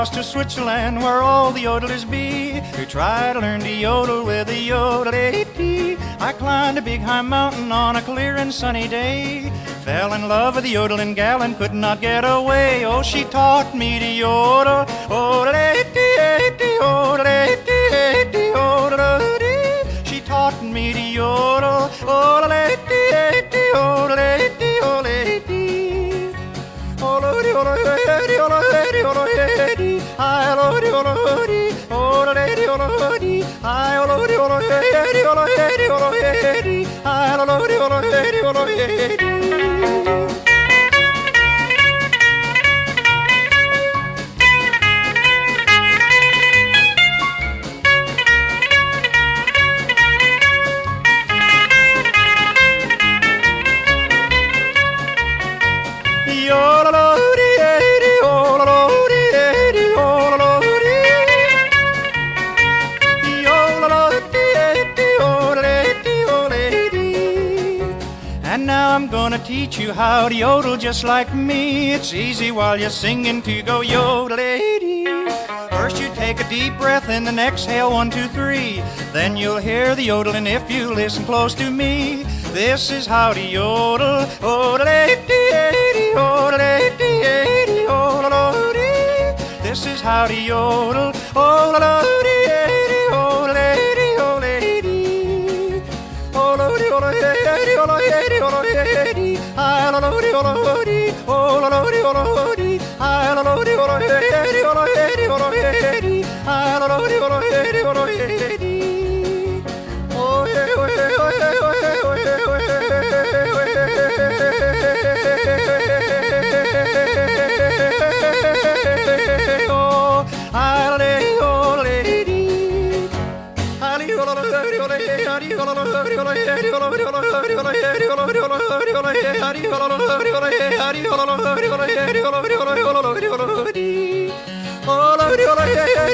across to Switzerland where all the yodelers be, who try to learn to yodel with a yodel-ay-dee. I climbed a big high mountain on a clear and sunny day, fell in love with a yodeling gal and could not get away. Oh, she taught me to yodel, yodel-ay-dee, yodel-ay-dee, yodel-ay-dee. She taught me to yodel, yodel-ay-dee, yodel-ay-dee, yodel-ay-dee. And now I'm gonna teach you how to yodel just like me. It's easy while you're singing to go yodel-ay-dee. First you take a deep breath and then exhale 1, 2, 3. Then you'll hear the yodeling if you listen close to me. This is how to yodel, yodel-ay-dee, yodel-ay-dee, yodel-ay-dee. This is how to yodel, yodel-ay-dee, yodel-ay-dee, yodel-ay-dee. Oh,